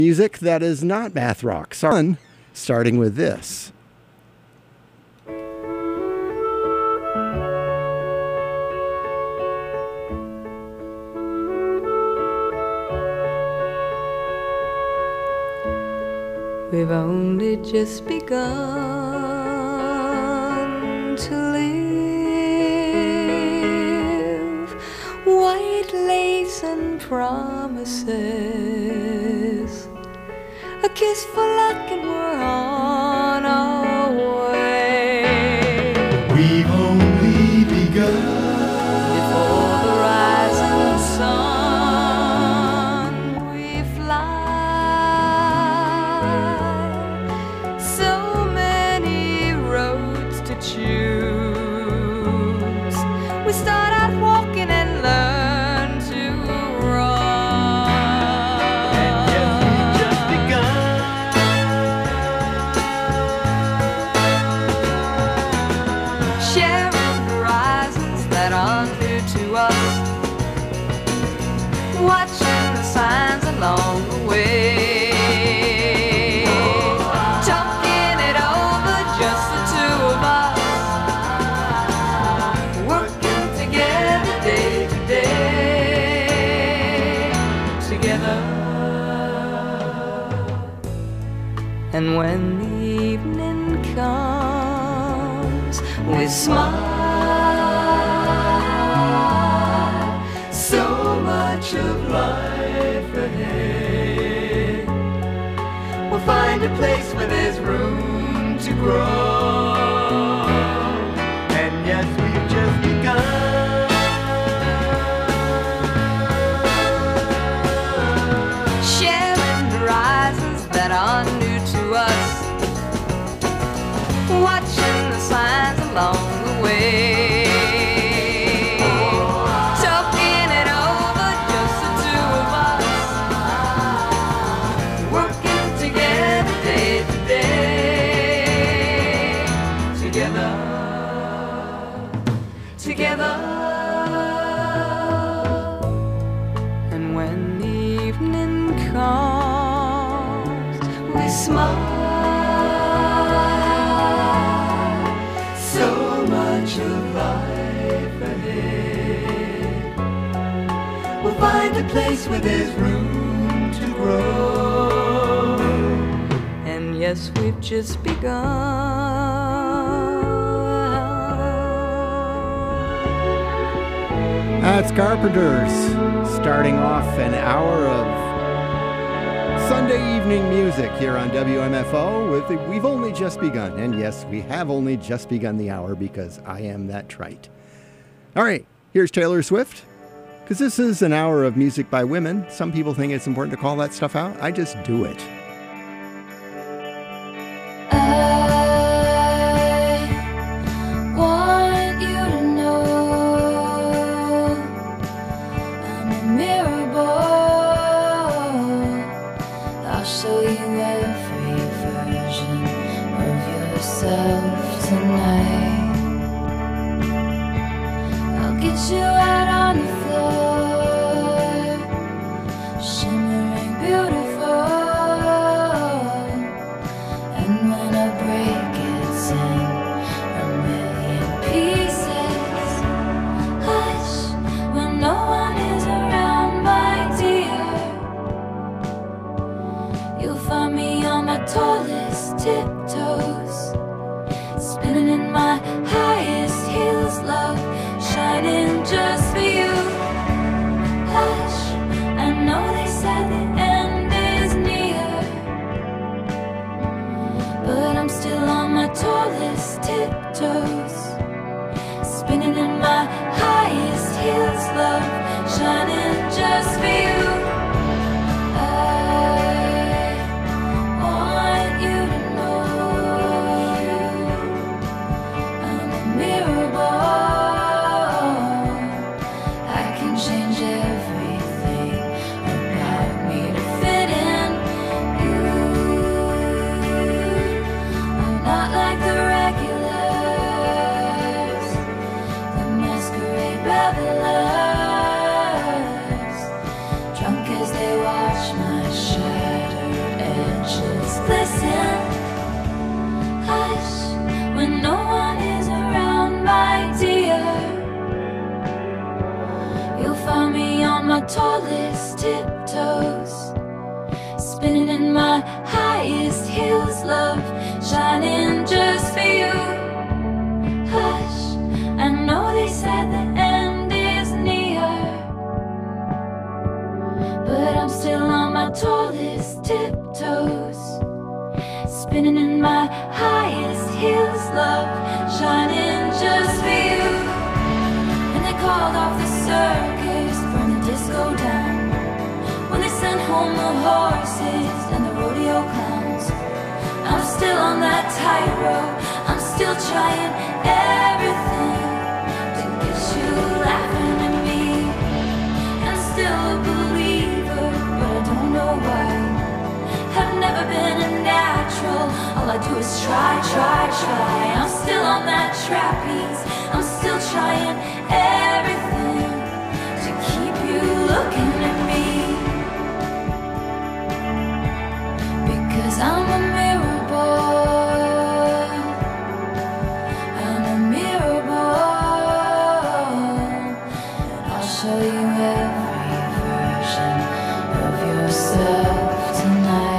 Music that is not math rock. Sorry, starting with this. We've only just begun to live. White lace and promises, a kiss for luck and we're on our way. We've only begun. Before the rising sun we fly. So many roads to choose. We start out walking and learn to run. And yes, we've just begun. Sharing horizons that are new to us, watching the signs along the way, talking it over, just the two of us, working together day to day, together. And when the evening comes, we smile. So much of life ahead. We'll find a place where there's room to grow. And yes, we've just begun. Sharing horizons that are new to us, watching the signs along the way, talking it over, just the two of us, working together day to day, together, together. And when the evening comes, we smile. So much of life ahead. We'll find a place where there's room to grow. And yes, we've just begun. That's Carpenters, starting off an hour of Sunday evening music here on WMFO with We've Only Just Begun. And yes, we have only just begun the hour because I am that trite. All right, here's Taylor Swift. Because this is an hour of music by women. Some people think it's important to call that stuff out. I just do it. I want you to know I'm a mirror ball. I'll show you every version of yourself tonight. I'll get you out on the floor, shimmering beautiful. And when I break it's in a million pieces. Hush, when no one is around, my dear. You'll find me on my tallest tiptoes, spinning in my highest heels, love, shining just for you. Hush, I know they said the end is near, but I'm still on my tallest tiptoes, spinning in my highest heels, love, shining just for you. I want you to know I'm a mirror ball. highest hills, love, shining just for you. Hush, I know they said the end is near, but I'm still on my tallest tiptoes, spinning in my highest hills, love, shining just for you. And they called off the circus, burned the disco down, when they sent home the horses and the rodeo clowns. I'm still on that tightrope, I'm still trying everything to get you laughing at me. I'm still a believer, but I don't know why. I've never been a natural, all I do is try. I'm still on that trapeze, I'm still trying everything to keep you looking at me. Because I'm a mirror boy, I'm a mirror boy, and I'll show you every version of yourself tonight.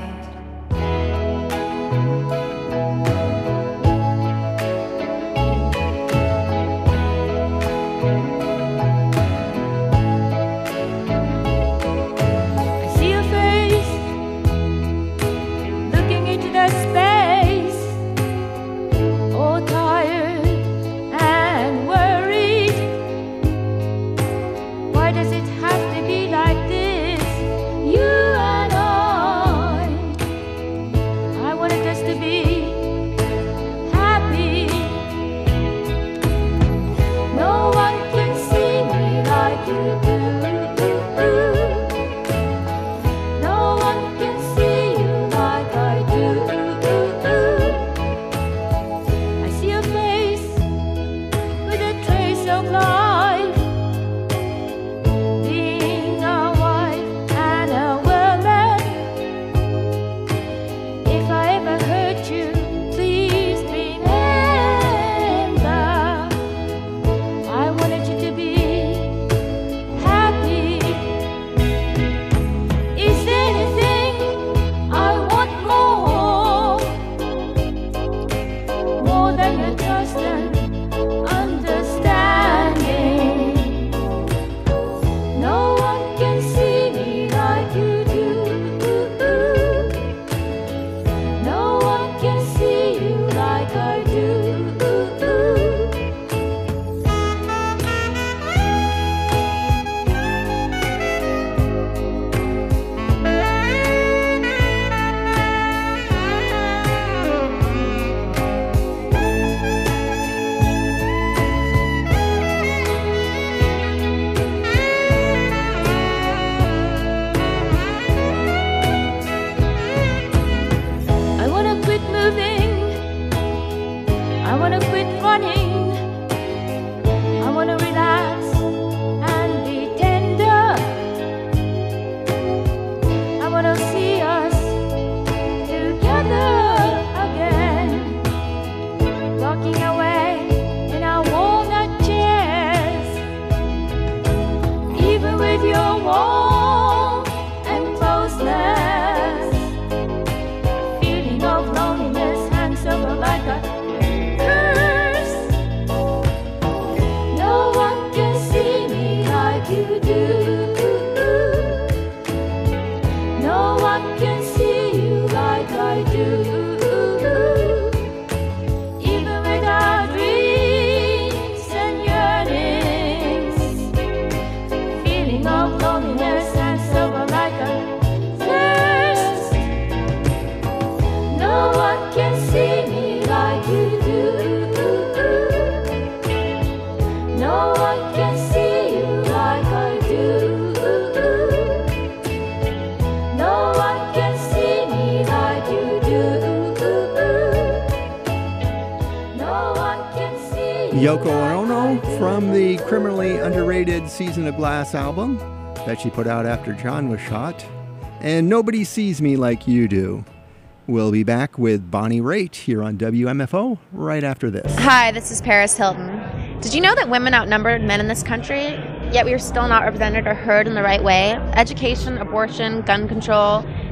Yoko Ono from the criminally underrated Season of Glass album that she put out after John was shot. And Nobody Sees Me Like You Do. We'll be back with Bonnie Raitt here on WMFO right after this. Hi, this is Paris Hilton. Did you know that women outnumbered men in this country, yet we are still not represented or heard in the right way? Education, abortion, gun control,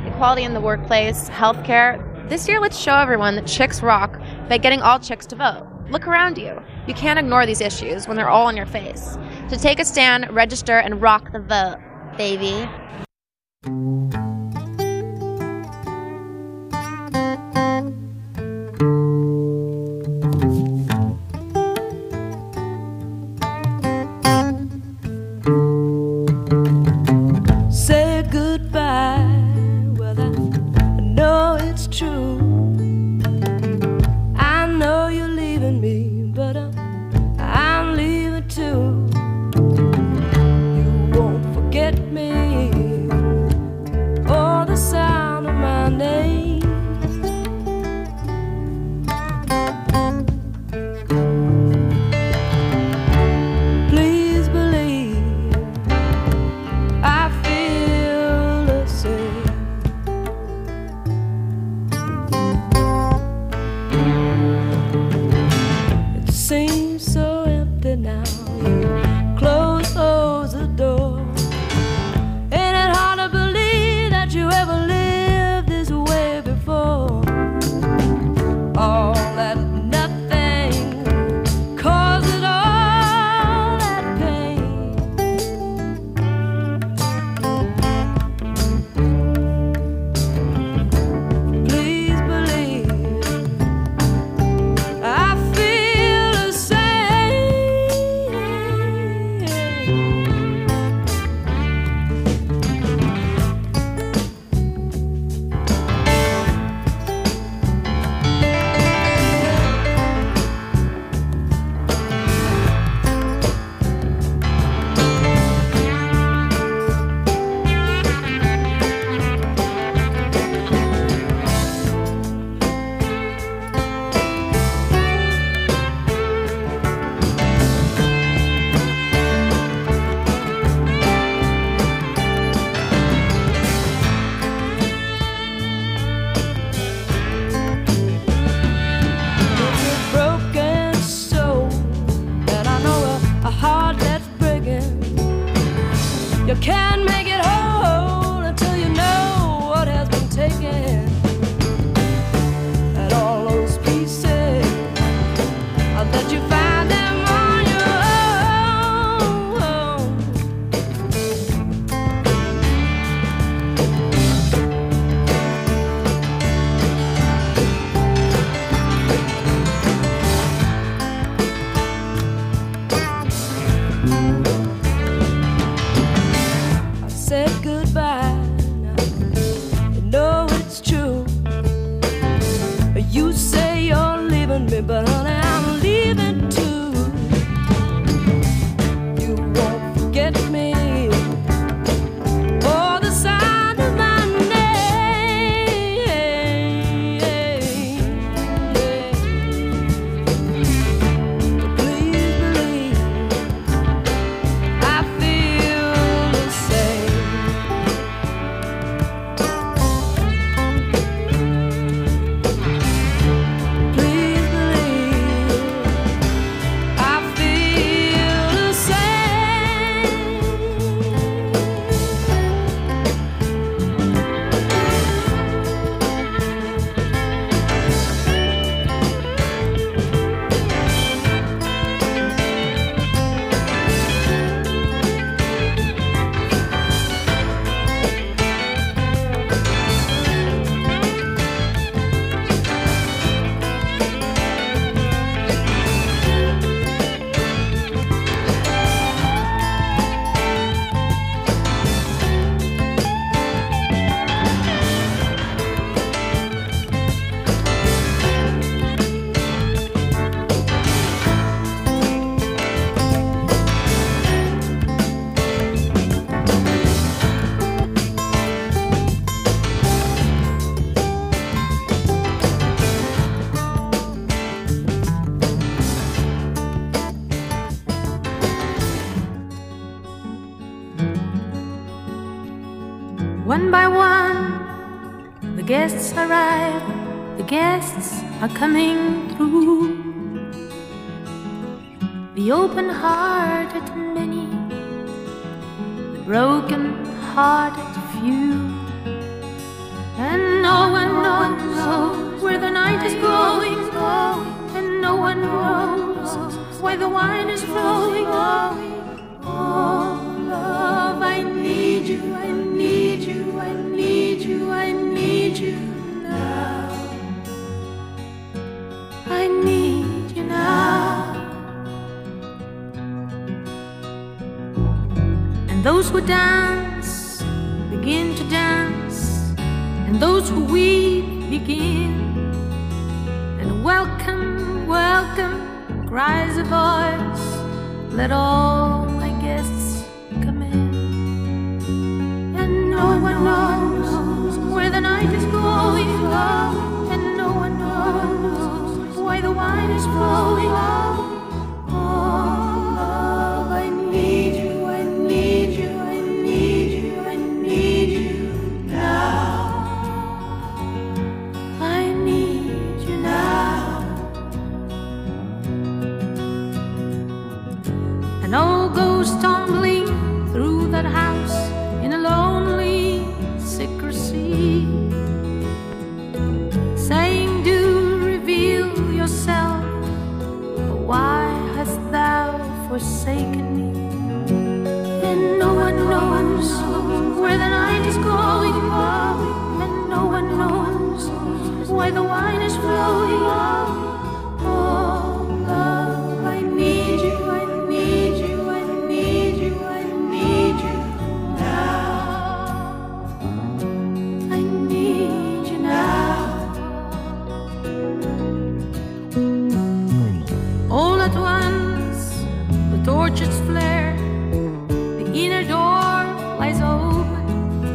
equality in the workplace, healthcare. This year, let's show everyone that chicks rock by getting all chicks to vote. Look around you. You can't ignore these issues when they're all in your face. So take a stand, register, and rock the vote, baby. Say goodbye, well I know it's true. I know you're leaving me, but I'm leaving too. You won't forget me or the sound of my name. Please believe I feel the same. It seems so empty now. You close the door. Ain't it hard to believe that you ever lived this way before? All that nothing caused it all that pain. Please believe I feel the same. It's a broken soul, and I know a heart that's breaking. You can't make it whole until you know what has been taken. And all those pieces, that you find them on your own. I said goodbye. Now you know it's true. You say you're leaving me, but honey, I'm leaving too. You won't forget me or the sound of my name. Please believe I feel the same. Please believe I feel the same. One by one, the guests arrive, the guests are coming through. The open-hearted many, the broken-hearted few. one knows why the wine is flowing. Oh, love, I need you, I need you, I need you, I need you now. I need you now. And those who dance begin to dance, and those who weep begin. And welcome, welcome, cries a voice, let all my guests come in. And no one knows where the night is going, and no one knows why the wine is flowing. Oh, love, I need you, I need you, I need you, I need you now. I need you now. And all goes tumbling through that house in a lonely secrecy, saying, do reveal yourself, or why hast thou forsaken me? And no one knows where the night is going, and no one knows why the wine is flowing. Oh, love, I need you, I need you, I need you, I need you now. I need you now. All at once, the torches flare, the inner door lies open.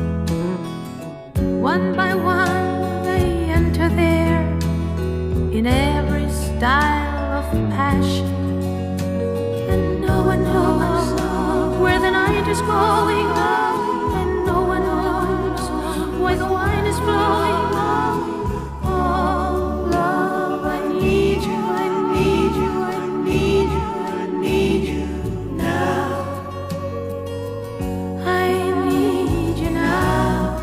One by one they enter there, in every style of passion. And no one knows where the night is going, and no one knows why the wine is flowing. Oh, love, I need you, I need you, I need you, I need you now. I need you now.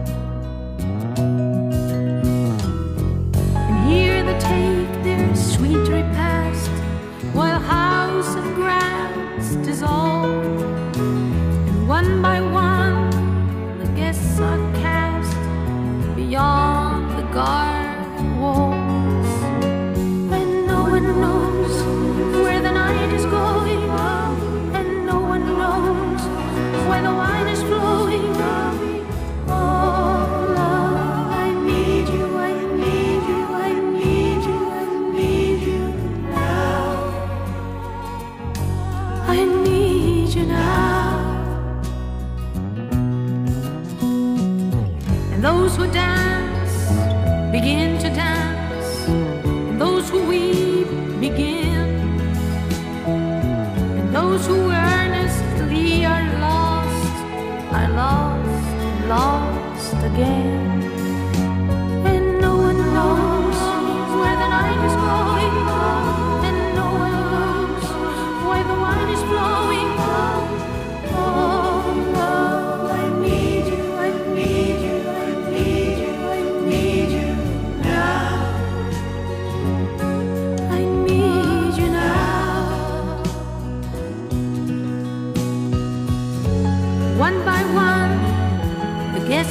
And here they take their sweet repast, while house and grounds dissolve. And one by one the guests are cast beyond the garden walls. And no one knows where the night is going, and no one knows where the wine is flowing. Oh, love, I need you, I need you, I need you, I need you now. I need you now. And those who dance begin to dance, and those who weep begin, and those who earnestly are lost, lost again. And no one knows where the night is going, and no one knows why the wine is flowing. Oh, love, I need you, I need you, I need you, I need you now. I need you now. One by one, the guests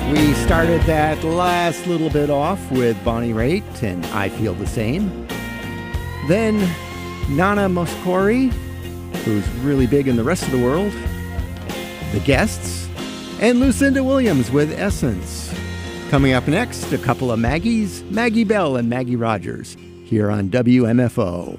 We started that last little bit off with Bonnie Raitt and I Feel the Same. Then Nana Mouskouri, who's really big in the rest of the world, The Guests, and Lucinda Williams with Essence. Coming up next, a couple of Maggies, Maggie Bell and Maggie Rogers, here on WMFO.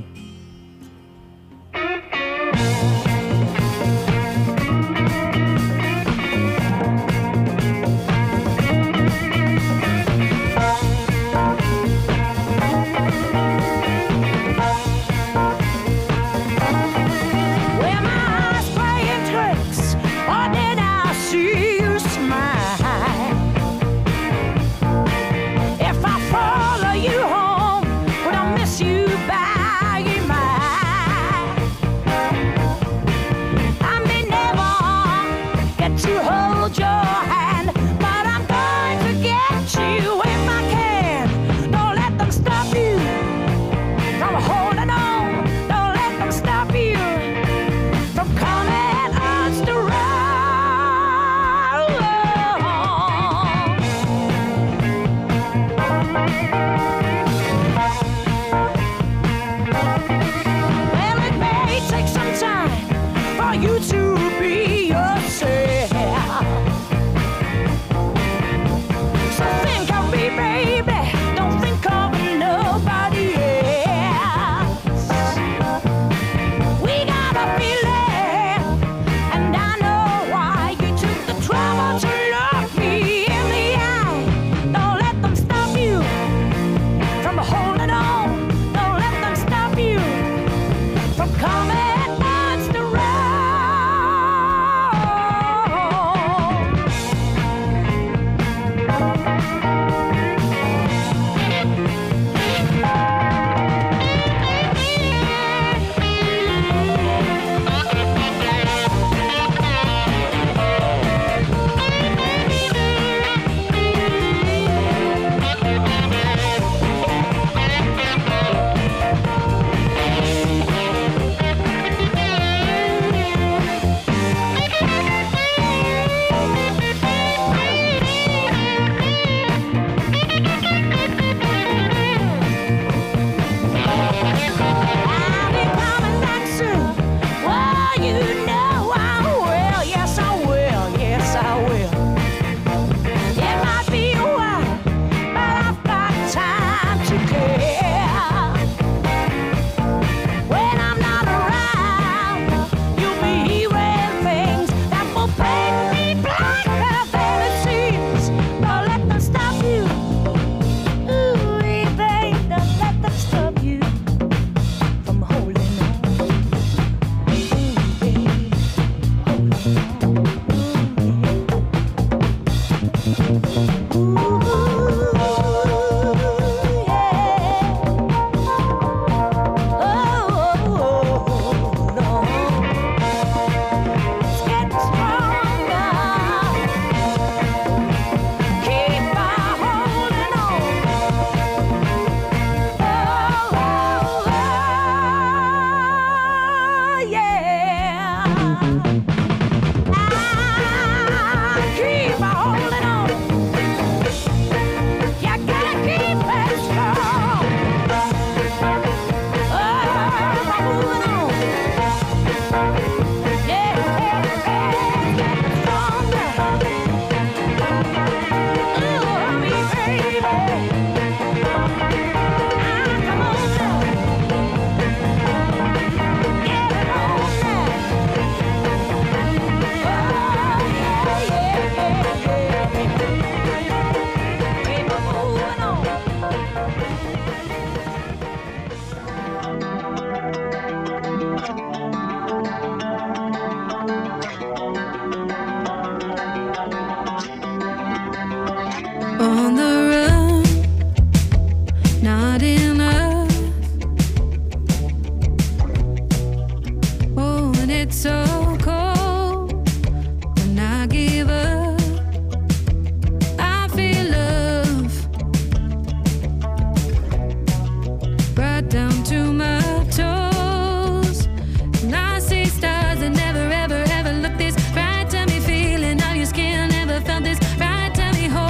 Never ever, ever looked this right to me, feeling of your skin. Never felt this right to me.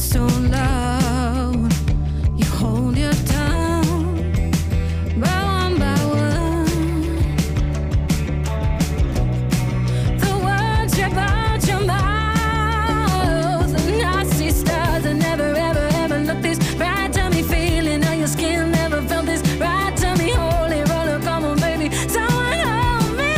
so loud. You hold your tongue by one by one. The words drip out your mouth, and I see stars. I never, ever, ever looked this right to me. Feeling on your skin, never felt this right to me. Holy roller, come on, baby. Someone hold me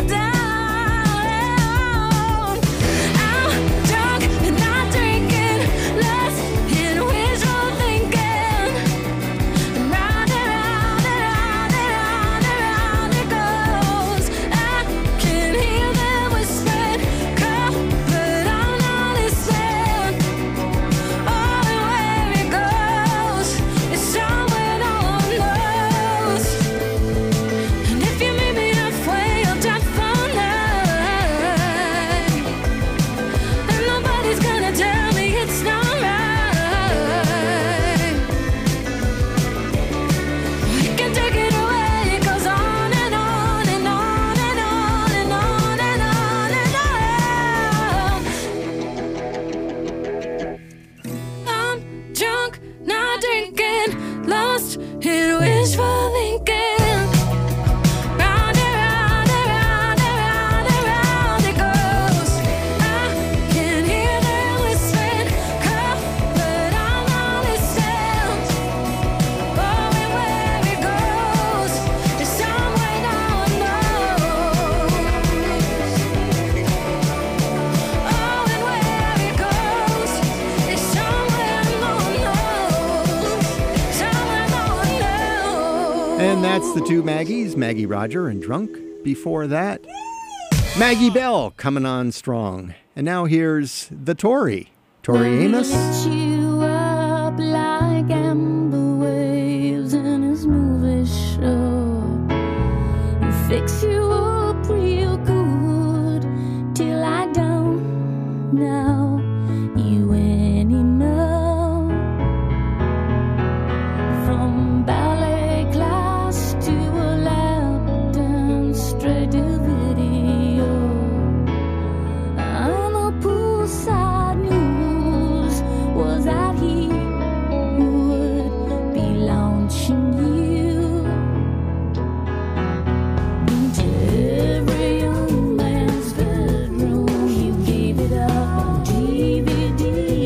down. I'm drunk and not drinking, lost in wishful thinking. And round and round and round and round and round it goes. I can hear them whispering, come, but I'm not listening. Oh, and where it goes is somewhere no one knows. And if you meet me halfway, I'll drop the night. And nobody's gonna tell me it's not right. You can take it away, it goes on and on and on and on and on and on and on. I'm drunk, not drinking, lost in wishful thinking. Round and round and round and round and round it goes. I can hear them whispering, come, but I'm not listening. Oh, and where it goes is somewhere no one knows. Oh, and where it goes is somewhere no one knows. Somewhere no one knows. And that's the two Maggies, Maggie Roger and Drunk. Before that, Maggie Bell coming on strong. And now here's the Tori Amos. Lift you up like amber waves in his movie show. And fix you up real good till I don't know you anymore. From ballet class to a lap dance, straight to video. I'm a poolside news. Was out here would be launching you into every young man's bedroom. You gave it up on DVD.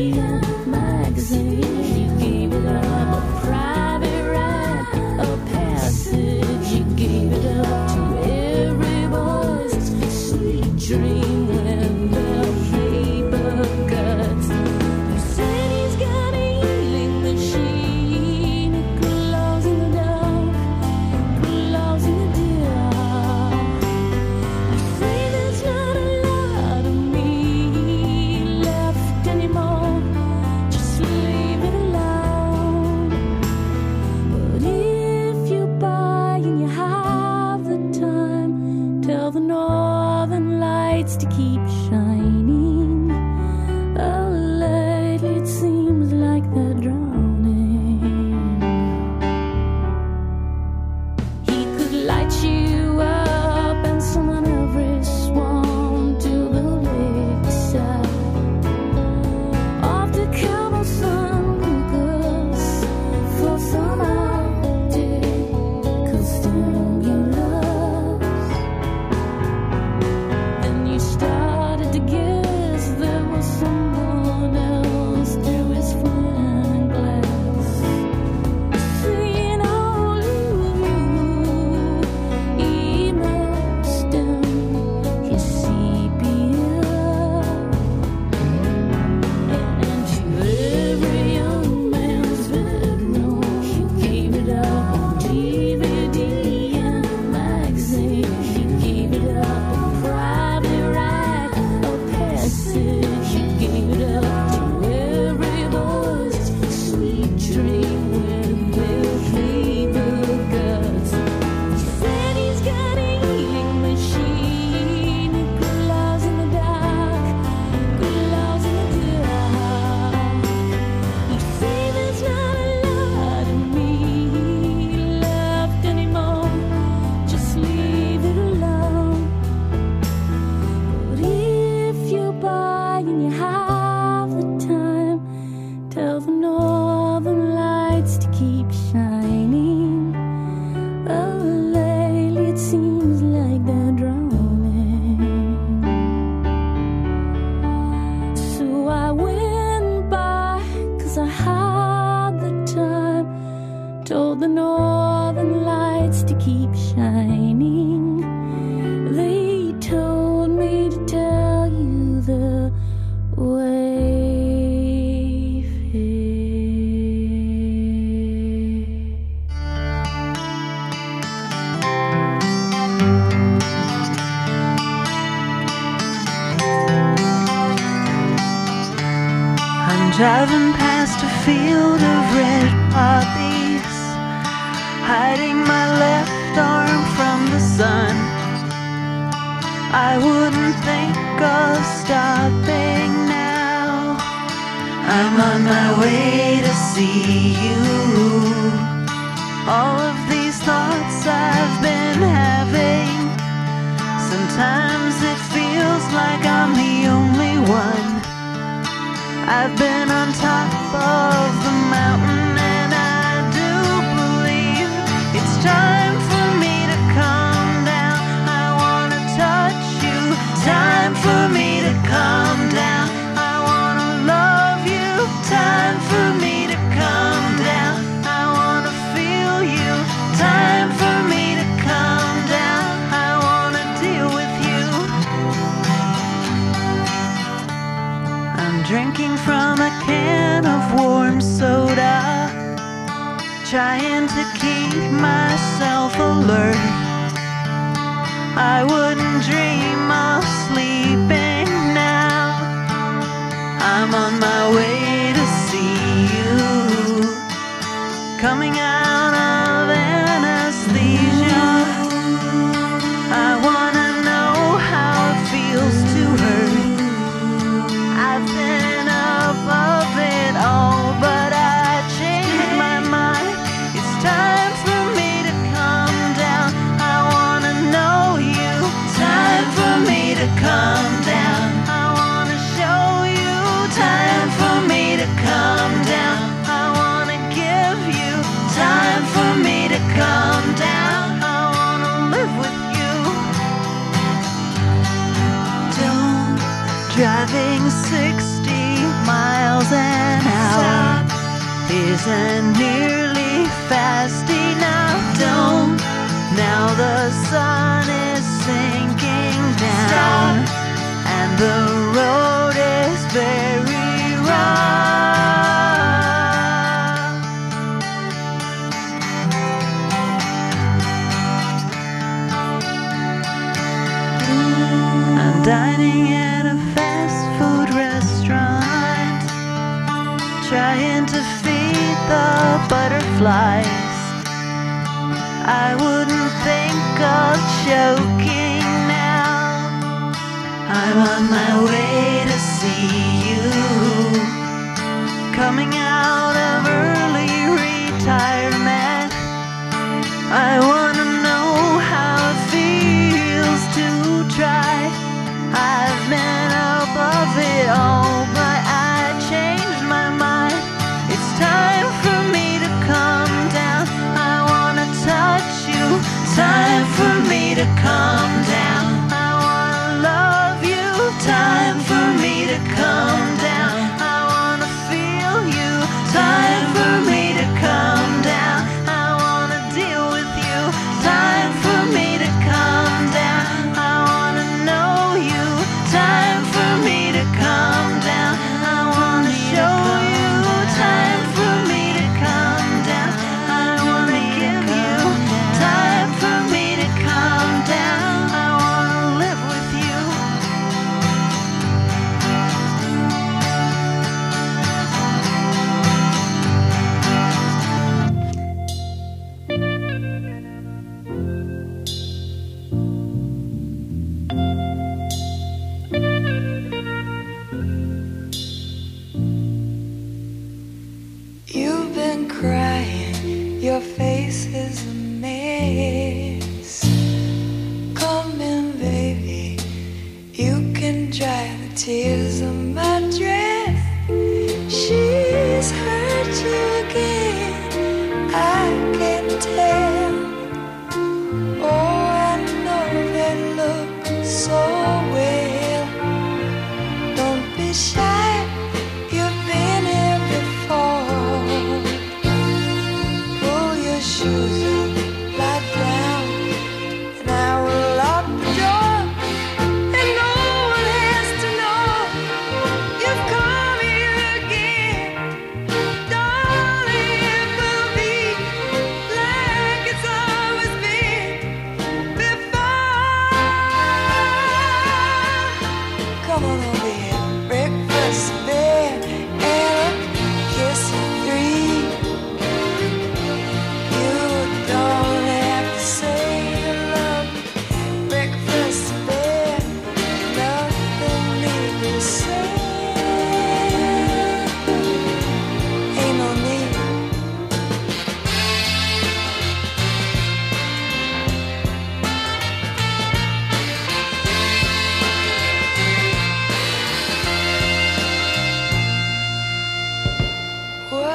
the northern lights to keep shining. They told me to tell you the driving past a field of red poppies, hiding my left arm from the sun. I wouldn't think of stopping now. I'm on my way to see you. All of these thoughts I've been having, sometimes it feels like I'm the only one. I've been on top of the mountain, and I do believe it's time for me to calm down. I wanna touch you, time for me to calm down. I wanna love you, time for me to calm down. I wanna feel you, time for me to calm down. I wanna deal with you. I'm drinking from a can of warm soda, trying to keep myself alert. I wouldn't dream of sleeping now. I'm on my way to see you, coming out of anesthesia. I wanna know how it feels to hurt. I've been above it all, but I changed my mind. It's time for me to calm down. I wanna know you, time for me to calm down. I wanna show you, time for me to calm down. I wanna give you, time for me to calm down. I wanna live with you. Don't driving 60 miles an hour isn't nearly fast enough. Don't, now the sun is sinking down, and the road is very rough. I'm dining at a fast food restaurant, trying to feed the butterflies. I wouldn't think of choking now. I'm on my way to see you, coming out of early retirement. I wanna know how it feels to try. I've been above it all, but I changed my mind. It's time for me to calm down. I wanna touch you, time for me to calm down. I wanna love you, time for me to calm down. I wanna feel you, time for me to calm down. I wanna deal with you, time for me to calm down. I wanna know you, time for me to calm down. I wanna show you, time for me to calm down. I wanna give you, time for me to calm down. I wanna live with you. You've been crying, your face is a mess. Come in, baby, you can dry the tears of my dress. She's hurt you again, I can tell. Oh, I know they look so well. Don't be shy, you've been here before. Pull your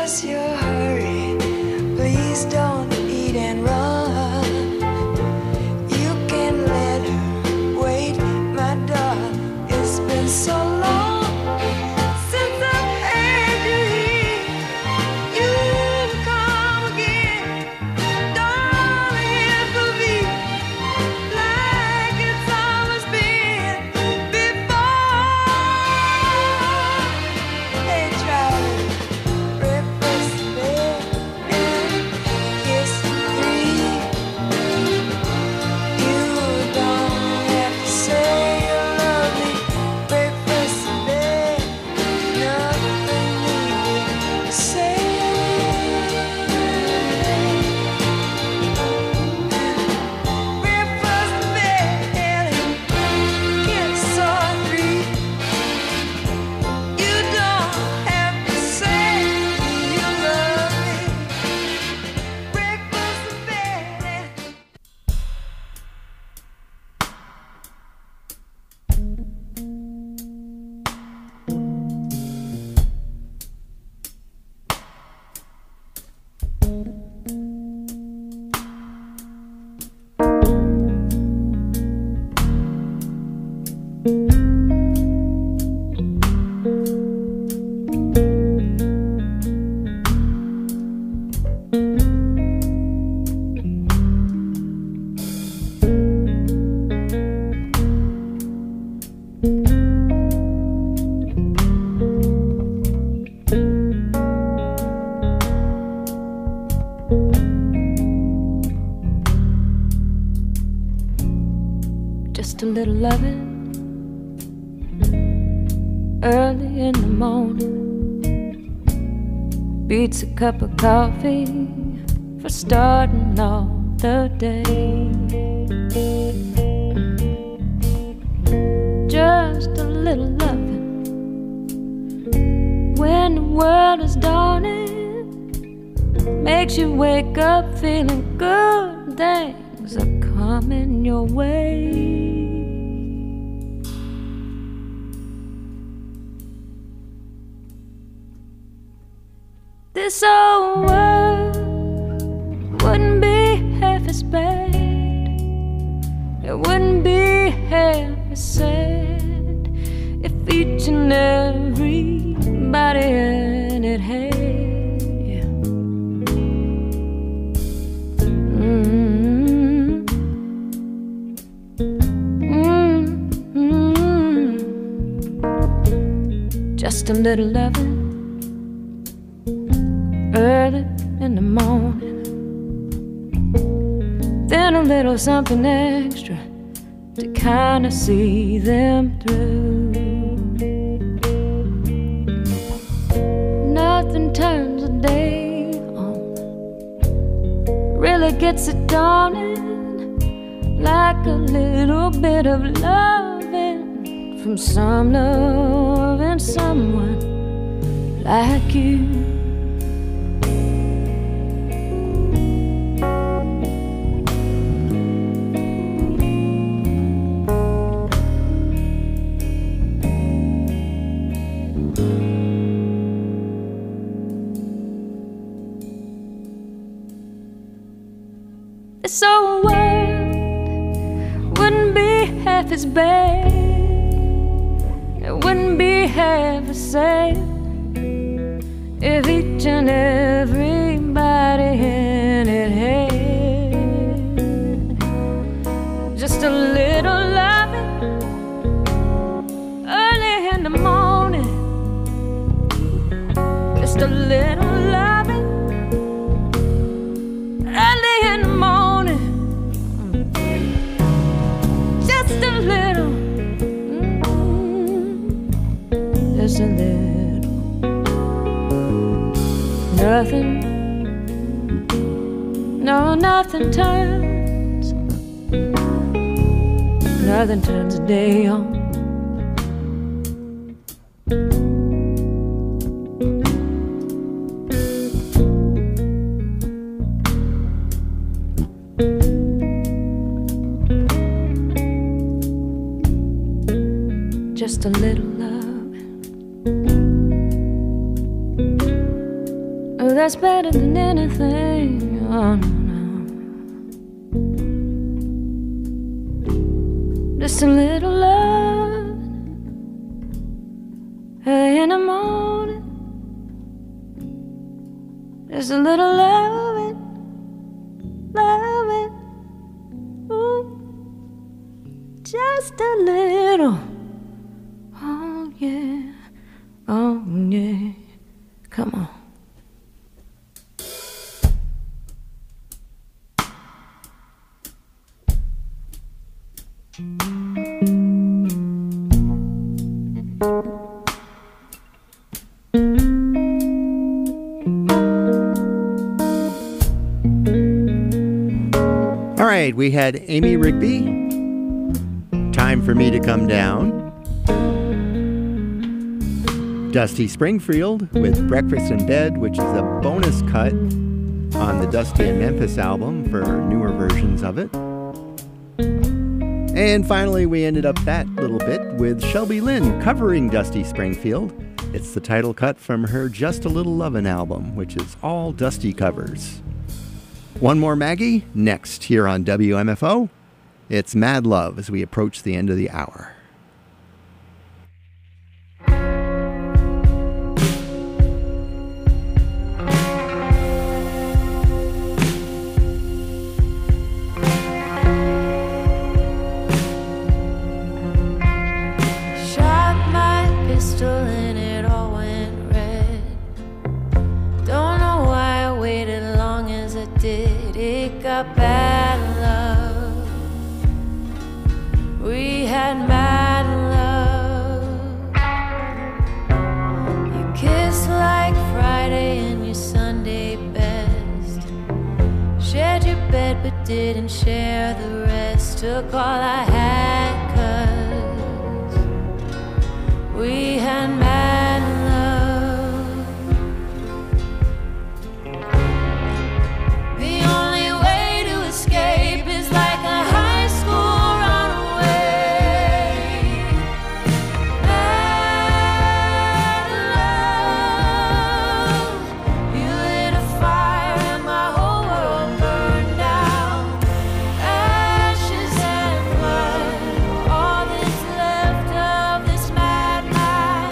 'cause you're hurried. Please don't eat and run. You can let her wait, my darling. It's been so long since I've had you here. You come again, darling, it will be like it's always been before. Hey, Charlie, breakfast, bed, and kiss three. You don't have to say you love me. Breakfast, bed, nothing need to say. Breakfast, bed, kiss or three. You don't have to say you love me. Breakfast, bed. Just a little loving early in the morning beats a cup of coffee for starting off the day. Just a little loving when the world is dawning makes you wake up feeling good. Things are coming your way. This old world wouldn't be half as bad. It wouldn't be half as sad if each and everybody in it had you. Just a little loving early in the morning, then a little something extra to kind of see them through. Nothing turns a day on, really gets it dawning, like a little bit of loving from some loving someone like you. This old world wouldn't be half as bad. It wouldn't be half as sad if each and everybody in it had just a little loving early in the morning. Just a little loving early in the morning. Just a little, just a little. Nothing, no, nothing turns a day on. Just a little love that's better than anything. Oh, no. Just a little love early in the morning. Just a little loving, loving. Ooh, just a little. Oh yeah, oh yeah. Come on. All right, we had Amy Rigby, Time for Me to Come Down. Dusty Springfield with Breakfast in Bed, which is a bonus cut on the Dusty and Memphis album for newer versions of it. And finally, we ended up that little bit with Shelby Lynn covering Dusty Springfield. It's the title cut from her Just a Little Lovin' album, which is all Dusty covers. One more Maggie, next here on WMFO. It's Mad Love as we approach the end of the hour. Shot my pistol and it all went red. Don't know why I waited long as I did. It got bad love. We had mad love. You kissed like Friday and your Sunday best. Shared your bed but didn't share the rest. Took all I had 'cause we had mad love. The only way to escape is like a high school runaway. Mad love. You lit a fire and my whole world burned down. Ashes and blood, all that's left of this mad night.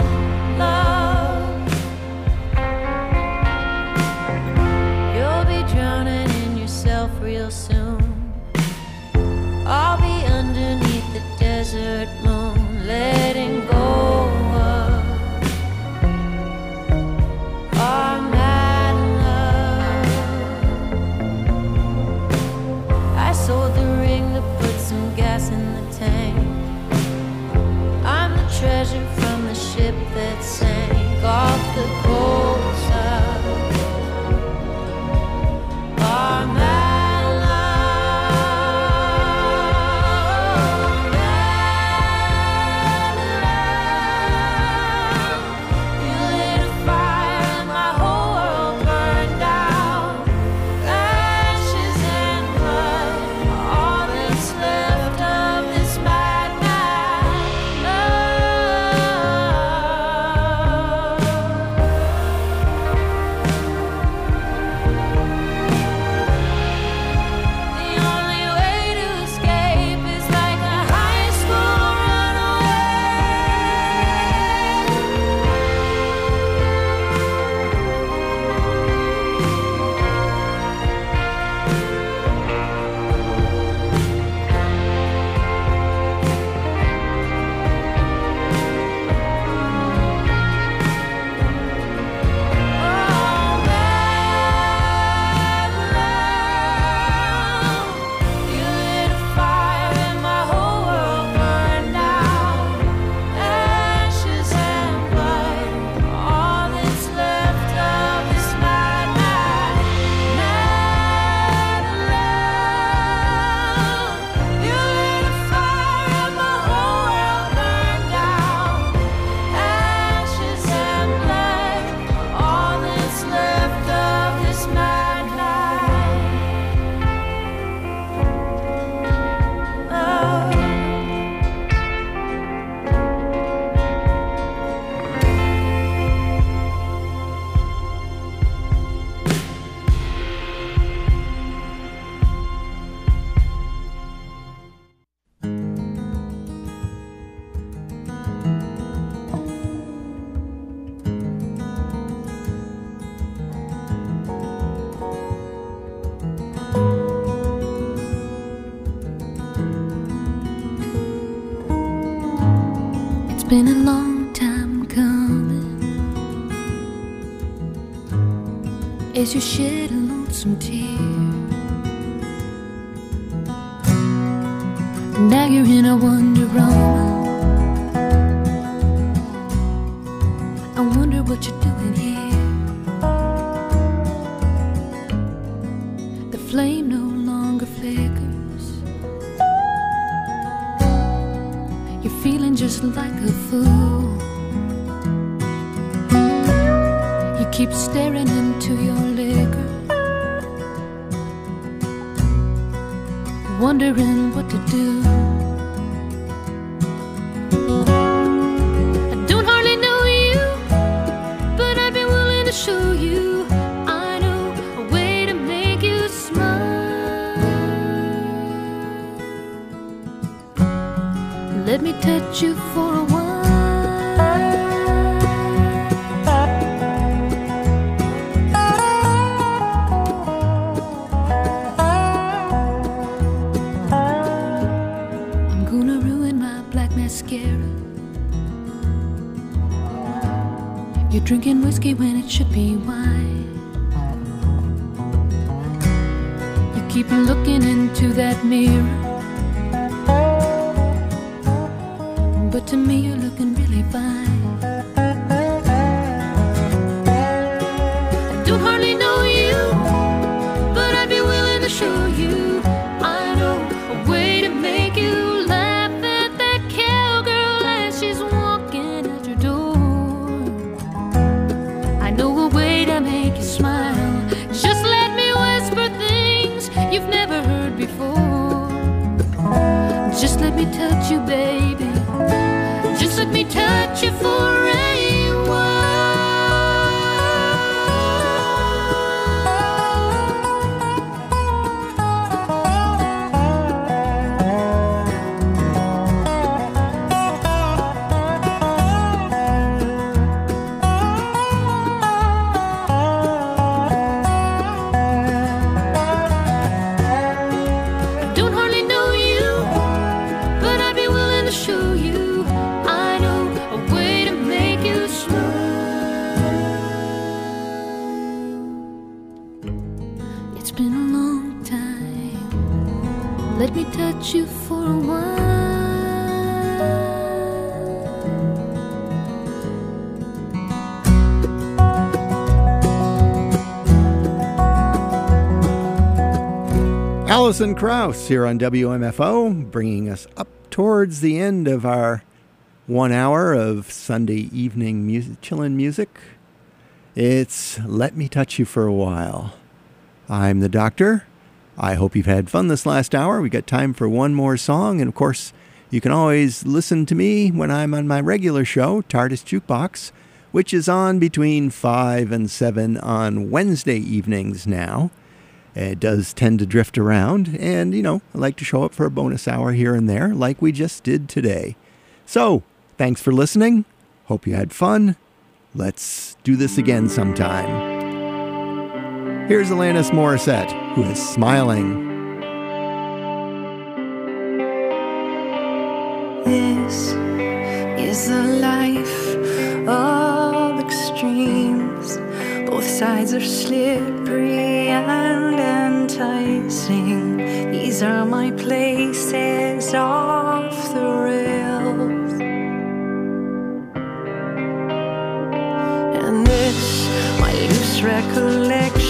as you shed a lonesome tear. Now you're in a wonderama. I wonder what you're doing here. The flame no longer flickers. You're feeling just like a fool. You keep staring into your liquor, wondering what to do. I don't hardly know you, but I'd be willing to show you. I know a way to make you smile. Let me touch you for a while. You're drinking whiskey when it should be wine. You keep looking into that mirror, but to me you're looking really fine. I don't hardly know you, but I'd be willing to show you. I know a way to make you laugh at that cowgirl as she's walking at your door. I know a way to make you smile. Just let me whisper things you've never heard before. Just let me touch you, baby. Just let me touch you for a while. Let me touch you for a while. Alison Krauss here on WMFO, bringing us up towards the end of our 1 hour of Sunday evening chillin' music. It's Let Me Touch You for a While. I'm the Doctor. I hope you've had fun this last hour. We got time for one more song. And of course, you can always listen to me when I'm on my regular show, TARDIS Jukebox, which is on between 5 and 7 on Wednesday evenings now. It does tend to drift around. And, I like to show up for a bonus hour here and there, like we just did today. So, thanks for listening. Hope you had fun. Let's do this again sometime. Here's Alanis Morissette, who is smiling. This is a life of extremes. Both sides are slippery and enticing. These are my places off the rails. And this, my loose recollection